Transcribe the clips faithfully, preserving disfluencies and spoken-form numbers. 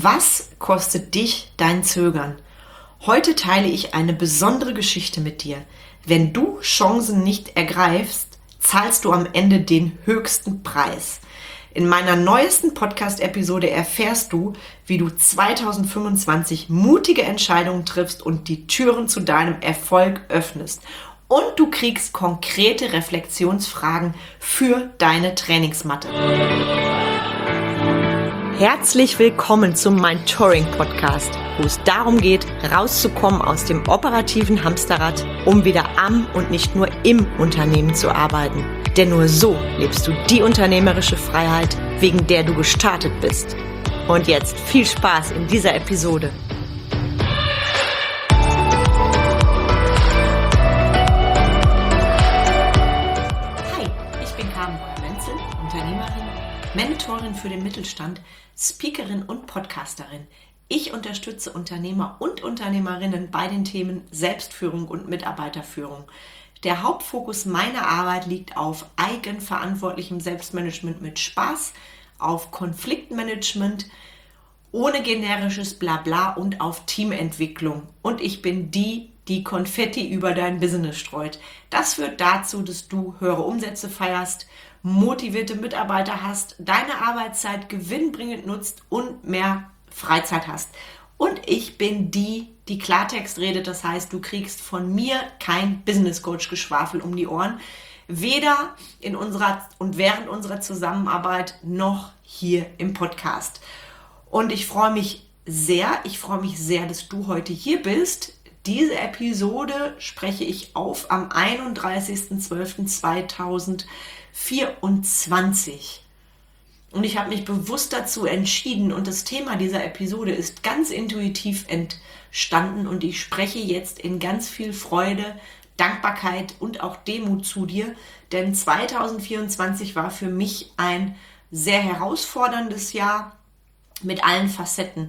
Was kostet dich dein Zögern? Heute teile ich eine besondere Geschichte mit dir. Wenn du Chancen nicht ergreifst, zahlst du am Ende den höchsten Preis. In meiner neuesten Podcast-Episode erfährst du, wie du zwanzig fünfundzwanzig mutige Entscheidungen triffst und die Türen zu deinem Erfolg öffnest. Und du kriegst konkrete Reflexionsfragen für deine Trainingsmatte. Herzlich willkommen zum Mentoring-Podcast, wo es darum geht, rauszukommen aus dem operativen Hamsterrad, um wieder am und nicht nur im Unternehmen zu arbeiten. Denn nur so lebst du die unternehmerische Freiheit, wegen der du gestartet bist. Und jetzt viel Spaß in dieser Episode. Hi, ich bin Carmen Wenzel, Unternehmerin, Mentorin für den Mittelstand, Speakerin und Podcasterin. Ich unterstütze Unternehmer und Unternehmerinnen bei den Themen Selbstführung und Mitarbeiterführung. Der Hauptfokus meiner Arbeit liegt auf eigenverantwortlichem Selbstmanagement mit Spaß, auf Konfliktmanagement, ohne generisches Blabla und auf Teamentwicklung. Und ich bin die, die Konfetti über dein Business streut. Das führt dazu, dass du höhere Umsätze feierst, motivierte Mitarbeiter hast, deine Arbeitszeit gewinnbringend nutzt und mehr Freizeit hast. Und ich bin die, die Klartext redet, das heißt, du kriegst von mir kein Business Coach Geschwafel um die Ohren, weder in unserer und während unserer Zusammenarbeit noch hier im Podcast. Und ich freue mich sehr, ich freue mich sehr, dass du heute hier bist. Diese Episode spreche ich auf am einunddreißigsten zwölften zweitausendvierundzwanzig. Und ich habe mich bewusst dazu entschieden und das Thema dieser Episode ist ganz intuitiv entstanden und ich spreche jetzt in ganz viel Freude, Dankbarkeit und auch Demut zu dir, denn zweitausendvierundzwanzig war für mich ein sehr herausforderndes Jahr mit allen Facetten.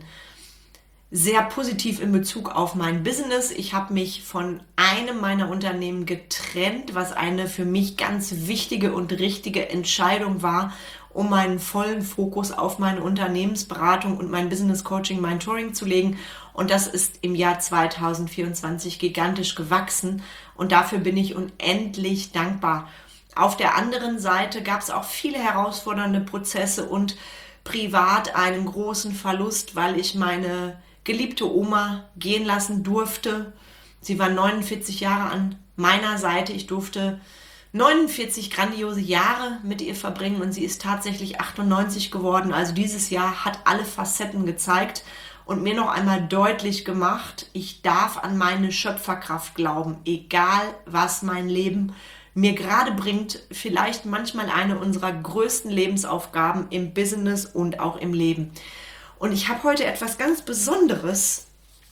Sehr positiv in Bezug auf mein Business. Ich habe mich von einem meiner Unternehmen getrennt, was eine für mich ganz wichtige und richtige Entscheidung war, um meinen vollen Fokus auf meine Unternehmensberatung und mein Business Coaching, Mentoring zu legen. Und das ist im Jahr zweitausendvierundzwanzig gigantisch gewachsen und dafür bin ich unendlich dankbar. Auf der anderen Seite gab es auch viele herausfordernde Prozesse und privat einen großen Verlust, weil ich meine geliebte Oma gehen lassen durfte. Sie war neunundvierzig Jahre an meiner Seite. Ich durfte neunundvierzig grandiose Jahre mit ihr verbringen und sie ist tatsächlich achtundneunzig geworden. Also dieses Jahr hat alle Facetten gezeigt und mir noch einmal deutlich gemacht, ich darf an meine Schöpferkraft glauben, egal was mein Leben mir gerade bringt. Vielleicht manchmal eine unserer größten Lebensaufgaben im Business und auch im Leben. Und ich habe heute etwas ganz Besonderes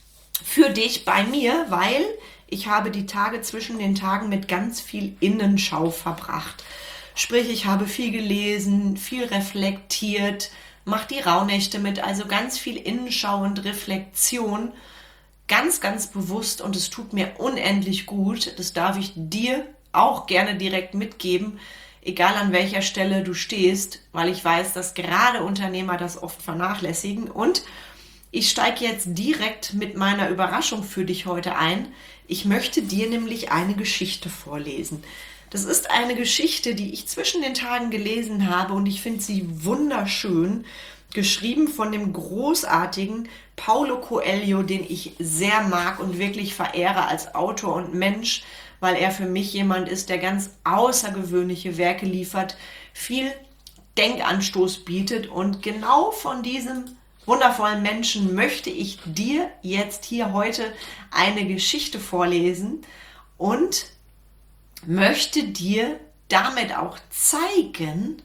für dich bei mir, weil ich habe die Tage zwischen den Tagen mit ganz viel Innenschau verbracht. Sprich, ich habe viel gelesen, viel reflektiert, mache die Rauhnächte mit, also ganz viel Innenschau und Reflexion, ganz, ganz bewusst und es tut mir unendlich gut. Das darf ich dir auch gerne direkt mitgeben, egal an welcher Stelle du stehst, weil ich weiß, dass gerade Unternehmer das oft vernachlässigen. Und ich steige jetzt direkt mit meiner Überraschung für dich heute ein. Ich möchte dir nämlich eine Geschichte vorlesen. Das ist eine Geschichte, die ich zwischen den Tagen gelesen habe und ich finde sie wunderschön. Geschrieben von dem großartigen Paulo Coelho, den ich sehr mag und wirklich verehre als Autor und Mensch, weil er für mich jemand ist, der ganz außergewöhnliche Werke liefert, viel Denkanstoß bietet und genau von diesem wundervollen Menschen möchte ich dir jetzt hier heute eine Geschichte vorlesen und möchte dir damit auch zeigen,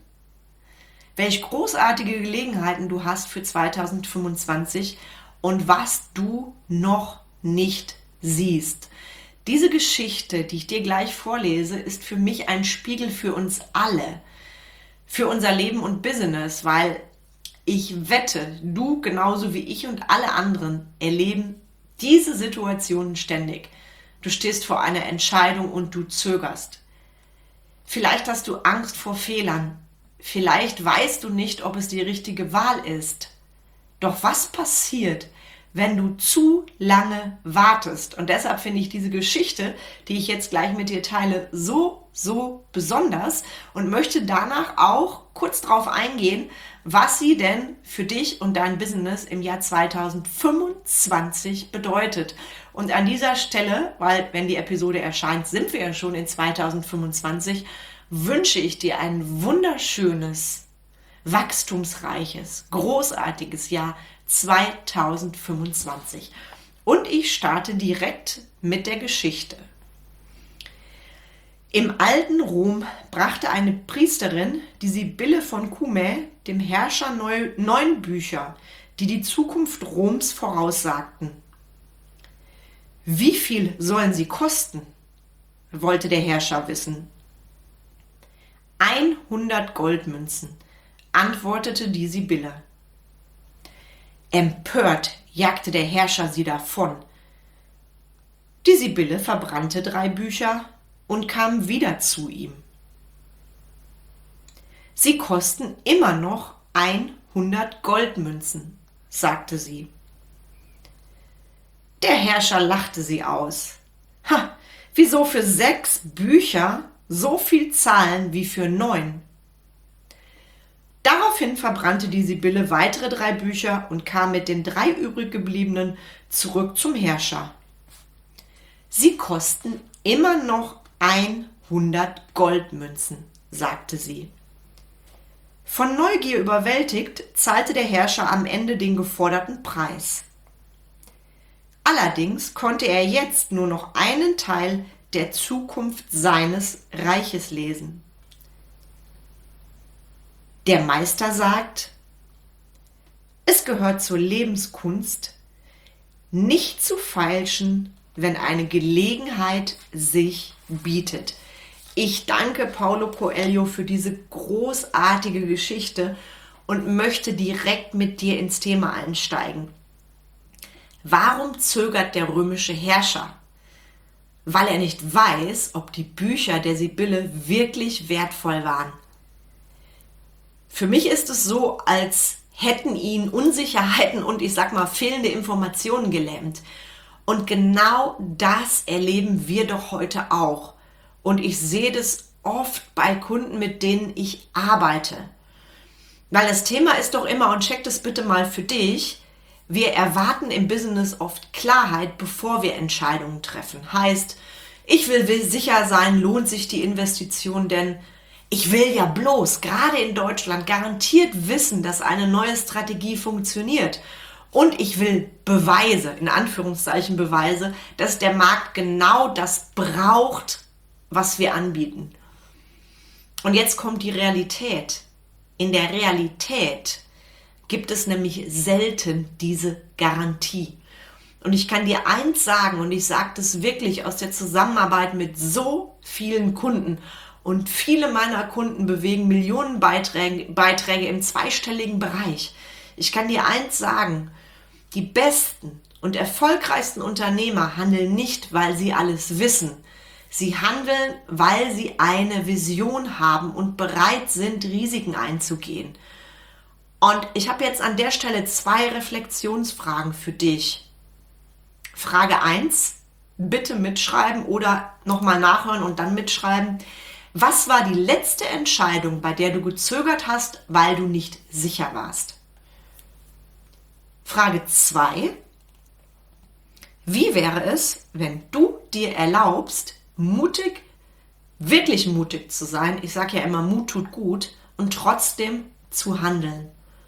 welche großartige Gelegenheiten du hast für zweitausendfünfundzwanzig und was du noch nicht siehst. Diese Geschichte, die ich dir gleich vorlese, ist für mich ein Spiegel für uns alle, für unser Leben und Business, weil ich wette, du genauso wie ich und alle anderen erleben diese Situationen ständig. Du stehst vor einer Entscheidung und du zögerst. Vielleicht hast du Angst vor Fehlern. Vielleicht weißt du nicht, ob es die richtige Wahl ist. Doch was passiert, wenn du zu lange wartest? Und deshalb finde ich diese Geschichte, die ich jetzt gleich mit dir teile, so, so besonders und möchte danach auch kurz drauf eingehen, was sie denn für dich und dein Business im Jahr zweitausendfünfundzwanzig bedeutet. Und an dieser Stelle, weil wenn die Episode erscheint, sind wir ja schon in zweitausendfünfundzwanzig, wünsche ich dir ein wunderschönes, wachstumsreiches, großartiges Jahr zweitausendfünfundzwanzig. Und ich starte direkt mit der Geschichte. Im alten Rom brachte eine Priesterin, die Sibylle von Cumae, dem Herrscher neu, neun Bücher, die die Zukunft Roms voraussagten. Wie viel sollen sie kosten? Wollte der Herrscher wissen. hundert Goldmünzen, antwortete die Sibylle. Empört jagte der Herrscher sie davon. Die Sibylle verbrannte drei Bücher und kam wieder zu ihm. Sie kosten immer noch hundert Goldmünzen, sagte sie. Der Herrscher lachte sie aus. Ha, wieso für sechs Bücher so viel zahlen wie für neun? Daraufhin verbrannte die Sibylle weitere drei Bücher und kam mit den drei übrig gebliebenen zurück zum Herrscher. Sie kosten immer noch hundert Goldmünzen, sagte sie. Von Neugier überwältigt, zahlte der Herrscher am Ende den geforderten Preis. Allerdings konnte er jetzt nur noch einen Teil der Zukunft seines Reiches lesen. Der Meister sagt, es gehört zur Lebenskunst, nicht zu feilschen, wenn eine Gelegenheit sich bietet. Ich danke Paulo Coelho für diese großartige Geschichte und möchte direkt mit dir ins Thema einsteigen. Warum zögert der römische Herrscher? Weil er nicht weiß, ob die Bücher der Sibylle wirklich wertvoll waren. Für mich ist es so, als hätten ihn Unsicherheiten und ich sag mal fehlende Informationen gelähmt. Und genau das erleben wir doch heute auch. Und ich sehe das oft bei Kunden, mit denen ich arbeite. Weil das Thema ist doch immer, und check das bitte mal für dich, wir erwarten im Business oft Klarheit, bevor wir Entscheidungen treffen. Heißt, ich will, will sicher sein, lohnt sich die Investition, denn ich will ja bloß, gerade in Deutschland, garantiert wissen, dass eine neue Strategie funktioniert. Und ich will Beweise, in Anführungszeichen Beweise, dass der Markt genau das braucht, was wir anbieten. Und jetzt kommt die Realität. In der Realität gibt es nämlich selten diese Garantie. Und ich kann dir eins sagen, und ich sage das wirklich aus der Zusammenarbeit mit so vielen Kunden, und viele meiner Kunden bewegen Millionenbeiträge Beiträge im zweistelligen Bereich. Ich kann dir eins sagen, die besten und erfolgreichsten Unternehmer handeln nicht, weil sie alles wissen. Sie handeln, weil sie eine Vision haben und bereit sind, Risiken einzugehen. Und ich habe jetzt an der Stelle zwei Reflexionsfragen für dich. Frage eins, bitte mitschreiben oder nochmal nachhören und dann mitschreiben. Was war die letzte Entscheidung, bei der du gezögert hast, weil du nicht sicher warst? Frage zwei. Wie wäre es, wenn du dir erlaubst, mutig, wirklich mutig zu sein, ich sage ja immer, Mut tut gut, und trotzdem zu handeln?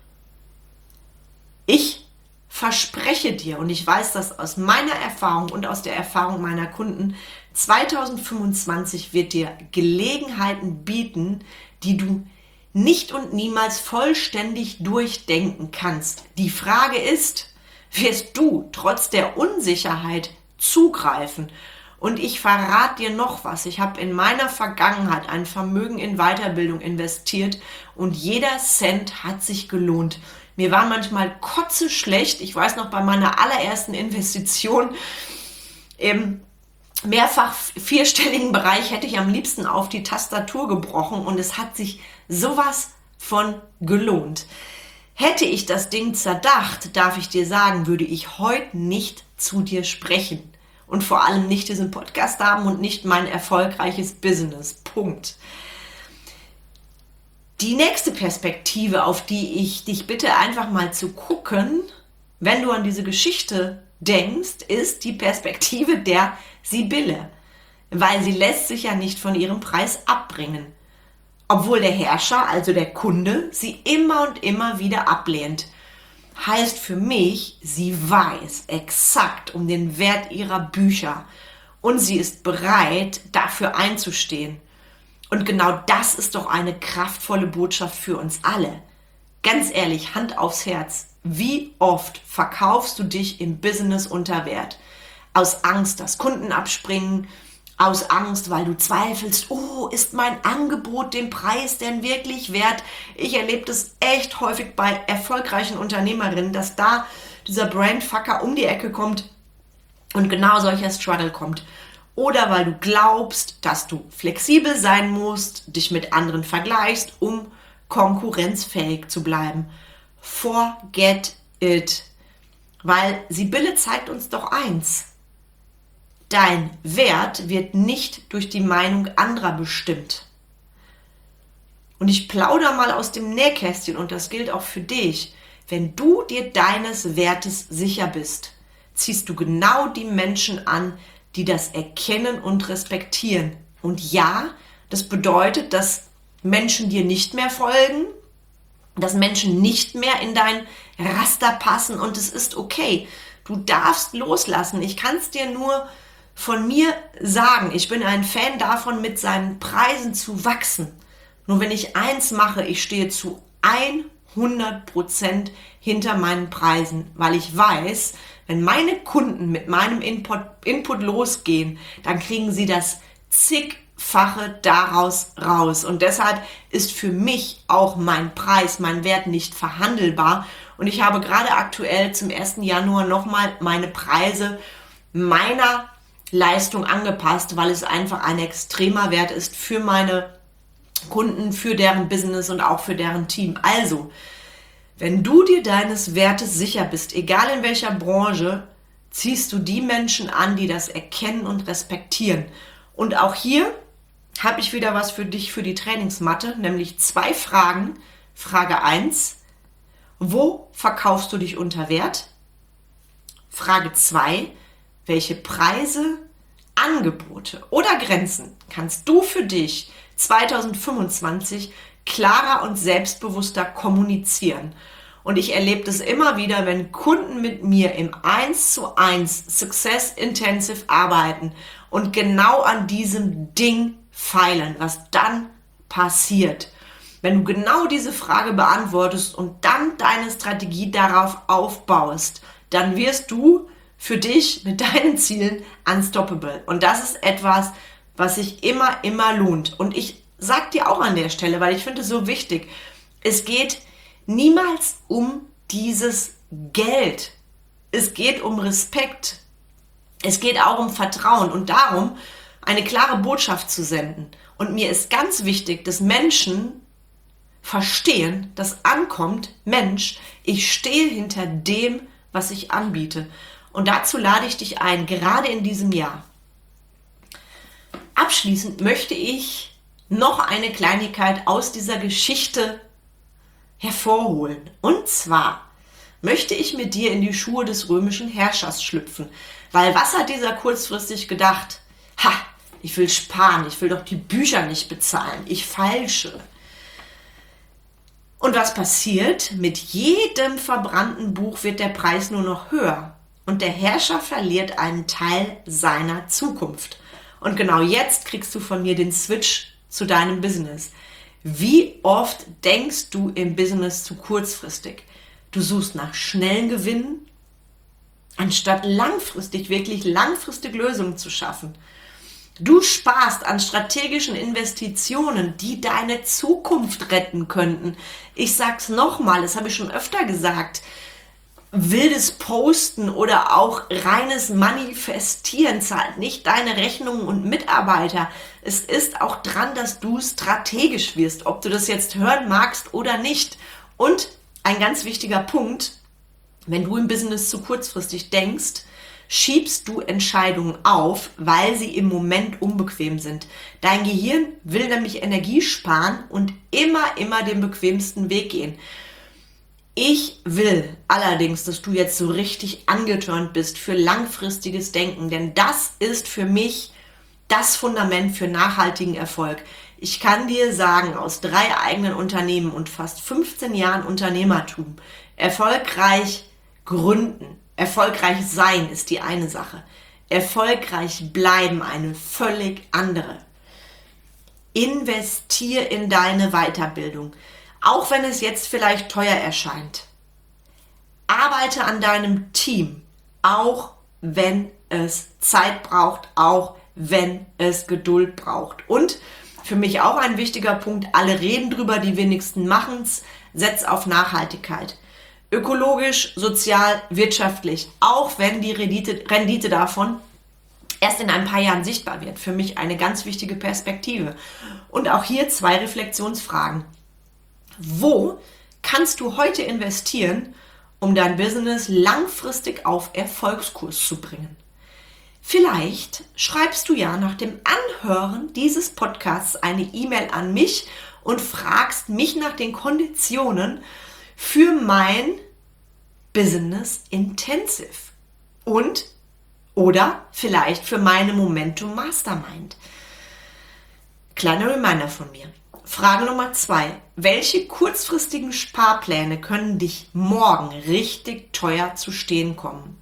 Ich verspreche dir, und ich weiß das aus meiner Erfahrung und aus der Erfahrung meiner Kunden, zweitausendfünfundzwanzig wird dir Gelegenheiten bieten, die du nicht und niemals vollständig durchdenken kannst. Die Frage ist, wirst du trotz der Unsicherheit zugreifen? Und ich verrate dir noch was. Ich habe in meiner Vergangenheit ein Vermögen in Weiterbildung investiert und jeder Cent hat sich gelohnt. Mir war manchmal kotzeschlecht. Ich weiß noch, bei meiner allerersten Investition im mehrfach vierstelligen Bereich hätte ich am liebsten auf die Tastatur gebrochen und es hat sich sowas von gelohnt. Hätte ich das Ding zerdacht, darf ich dir sagen, würde ich heute nicht zu dir sprechen. Und vor allem nicht diesen Podcast haben und nicht mein erfolgreiches Business. Punkt. Die nächste Perspektive, auf die ich dich bitte einfach mal zu gucken, wenn du an diese Geschichte denkst, ist die Perspektive der Sibylle. Weil sie lässt sich ja nicht von ihrem Preis abbringen. Obwohl der Herrscher, also der Kunde, sie immer und immer wieder ablehnt. Heißt für mich, sie weiß exakt um den Wert ihrer Bücher und sie ist bereit, dafür einzustehen. Und genau das ist doch eine kraftvolle Botschaft für uns alle. Ganz ehrlich, Hand aufs Herz, wie oft verkaufst du dich im Business unter Wert? Aus Angst, dass Kunden abspringen, aus Angst, weil du zweifelst, oh, ist mein Angebot den Preis denn wirklich wert? Ich erlebe das echt häufig bei erfolgreichen Unternehmerinnen, dass da dieser Brandfucker um die Ecke kommt und genau solcher Struggle kommt. Oder weil du glaubst, dass du flexibel sein musst, dich mit anderen vergleichst, um konkurrenzfähig zu bleiben. Forget it. Weil Sibylle zeigt uns doch eins. Dein Wert wird nicht durch die Meinung anderer bestimmt. Und ich plaudere mal aus dem Nähkästchen und das gilt auch für dich. Wenn du dir deines Wertes sicher bist, ziehst du genau die Menschen an, die das erkennen und respektieren. Und ja, das bedeutet, dass Menschen dir nicht mehr folgen, dass Menschen nicht mehr in dein Raster passen und es ist okay. Du darfst loslassen. Ich kann es dir nur von mir sagen, ich bin ein Fan davon, mit seinen Preisen zu wachsen. Nur wenn ich eins mache, ich stehe zu hundert Prozent hinter meinen Preisen, weil ich weiß, wenn meine Kunden mit meinem Input, Input losgehen, dann kriegen sie das zigfache daraus raus. Und deshalb ist für mich auch mein Preis, mein Wert nicht verhandelbar. Und ich habe gerade aktuell zum ersten Januar nochmal meine Preise meiner Leistung angepasst, weil es einfach ein extremer Wert ist für meine Kunden, für deren Business und auch für deren Team. Also, wenn du dir deines Wertes sicher bist, egal in welcher Branche, ziehst du die Menschen an, die das erkennen und respektieren. Und auch hier habe ich wieder was für dich für die Trainingsmatte, nämlich zwei Fragen. Frage eins, wo verkaufst du dich unter Wert? Frage zwei, welche Preise, Angebote oder Grenzen kannst du für dich zwanzig fünfundzwanzig klarer und selbstbewusster kommunizieren? Und ich erlebe das immer wieder, wenn Kunden mit mir im eins zu eins Success Intensive arbeiten und genau an diesem Ding feilen, was dann passiert. Wenn du genau diese Frage beantwortest und dann deine Strategie darauf aufbaust, dann wirst du für dich mit deinen Zielen unstoppable. Und das ist etwas, was sich immer, immer lohnt. Und ich sag dir auch an der Stelle, weil ich finde es so wichtig, es geht niemals um dieses Geld. Es geht um Respekt. Es geht auch um Vertrauen und darum, eine klare Botschaft zu senden. Und mir ist ganz wichtig, dass Menschen verstehen, dass ankommt, Mensch, ich stehe hinter dem, was ich anbiete. Und dazu lade ich dich ein, gerade in diesem Jahr. Abschließend möchte ich noch eine Kleinigkeit aus dieser Geschichte hervorholen. Und zwar möchte ich mit dir in die Schuhe des römischen Herrschers schlüpfen. Weil was hat dieser kurzfristig gedacht? Ha, ich will sparen, ich will doch die Bücher nicht bezahlen, ich falsche. Und was passiert? Mit jedem verbrannten Buch wird der Preis nur noch höher. Und der Herrscher verliert einen Teil seiner Zukunft. Und genau jetzt kriegst du von mir den Switch zu deinem Business. Wie oft denkst du im Business zu kurzfristig? Du suchst nach schnellen Gewinnen, anstatt langfristig, wirklich langfristig Lösungen zu schaffen. Du sparst an strategischen Investitionen, die deine Zukunft retten könnten. Ich sag's nochmal, das habe ich schon öfter gesagt. Wildes Posten oder auch reines Manifestieren zahlt nicht deine Rechnungen und Mitarbeiter. Es ist auch dran, dass du strategisch wirst, ob du das jetzt hören magst oder nicht. Und ein ganz wichtiger Punkt, wenn du im Business zu kurzfristig denkst, schiebst du Entscheidungen auf, weil sie im Moment unbequem sind. Dein Gehirn will nämlich Energie sparen und immer, immer den bequemsten Weg gehen. Ich will allerdings, dass du jetzt so richtig angeturnt bist für langfristiges Denken, denn das ist für mich das Fundament für nachhaltigen Erfolg. Ich kann dir sagen, aus drei eigenen Unternehmen und fast fünfzehn Jahren Unternehmertum, erfolgreich gründen, erfolgreich sein ist die eine Sache. Erfolgreich bleiben eine völlig andere. Investier in deine Weiterbildung, auch wenn es jetzt vielleicht teuer erscheint. Arbeite an deinem Team, auch wenn es Zeit braucht, auch wenn es Geduld braucht. Und für mich auch ein wichtiger Punkt, alle reden drüber, die wenigsten machen's, setz auf Nachhaltigkeit. Ökologisch, sozial, wirtschaftlich, auch wenn die Rendite, Rendite davon erst in ein paar Jahren sichtbar wird. Für mich eine ganz wichtige Perspektive. Und auch hier zwei Reflexionsfragen. Wo kannst du heute investieren, um dein Business langfristig auf Erfolgskurs zu bringen? Vielleicht schreibst du ja nach dem Anhören dieses Podcasts eine E-Mail an mich und fragst mich nach den Konditionen für mein Business Intensive und oder vielleicht für meine Momentum Mastermind. Kleiner Reminder von mir. Frage Nummer zwei. Welche kurzfristigen Sparpläne können dich morgen richtig teuer zu stehen kommen?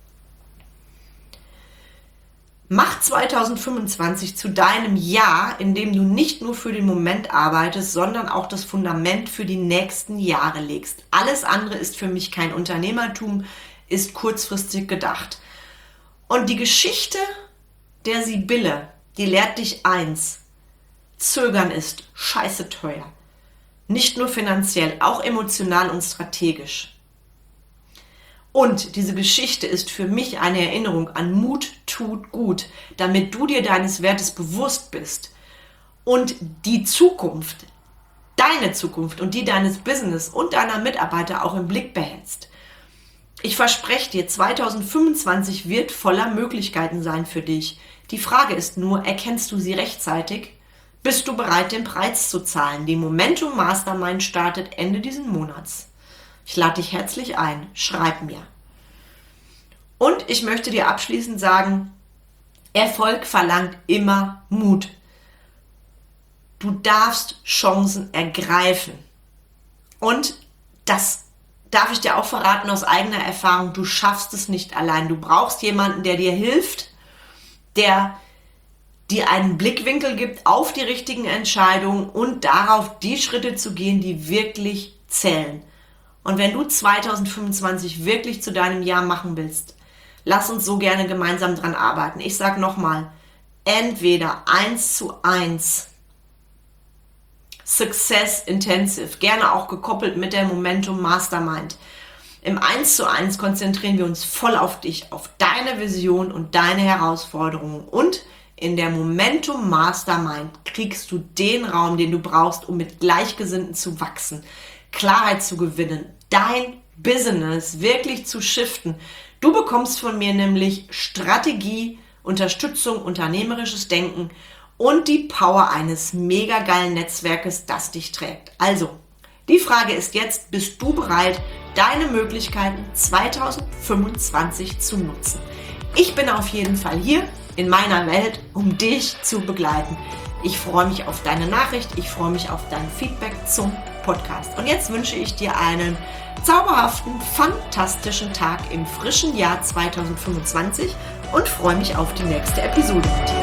Mach zwanzig fünfundzwanzig zu deinem Jahr, in dem du nicht nur für den Moment arbeitest, sondern auch das Fundament für die nächsten Jahre legst. Alles andere ist für mich kein Unternehmertum, ist kurzfristig gedacht. Und die Geschichte der Sibylle, die lehrt dich eins. Zögern ist scheiße teuer. Nicht nur finanziell, auch emotional und strategisch. Und diese Geschichte ist für mich eine Erinnerung an Mut tut gut, damit du dir deines Wertes bewusst bist und die Zukunft, deine Zukunft und die deines Business und deiner Mitarbeiter auch im Blick behältst. Ich verspreche dir, zwanzig fünfundzwanzig wird voller Möglichkeiten sein für dich. Die Frage ist nur, erkennst du sie rechtzeitig? Bist du bereit, den Preis zu zahlen? Die Momentum Mastermind startet Ende diesen Monats. Ich lade dich herzlich ein. Schreib mir. Und ich möchte dir abschließend sagen, Erfolg verlangt immer Mut. Du darfst Chancen ergreifen. Und das darf ich dir auch verraten aus eigener Erfahrung, du schaffst es nicht allein. Du brauchst jemanden, der dir hilft, der dir einen Blickwinkel gibt auf die richtigen Entscheidungen und darauf, die Schritte zu gehen, die wirklich zählen. Und wenn du zwanzig fünfundzwanzig wirklich zu deinem Jahr machen willst, lass uns so gerne gemeinsam dran arbeiten. Ich sage nochmal, entweder eins zu eins Success Intensive, gerne auch gekoppelt mit der Momentum Mastermind. Im eins zu eins konzentrieren wir uns voll auf dich, auf deine Vision und deine Herausforderungen. Und in der Momentum Mastermind kriegst du den Raum, den du brauchst, um mit Gleichgesinnten zu wachsen, Klarheit zu gewinnen, dein Business wirklich zu shiften. Du bekommst von mir nämlich Strategie, Unterstützung, unternehmerisches Denken und die Power eines mega geilen Netzwerkes, das dich trägt. Also, die Frage ist jetzt, bist du bereit, deine Möglichkeiten zwanzig fünfundzwanzig zu nutzen? Ich bin auf jeden Fall hier in meiner Welt, um dich zu begleiten. Ich freue mich auf deine Nachricht, ich freue mich auf dein Feedback zum Podcast. Und jetzt wünsche ich dir einen zauberhaften, fantastischen Tag im frischen Jahr zwanzig fünfundzwanzig und freue mich auf die nächste Episode mit dir.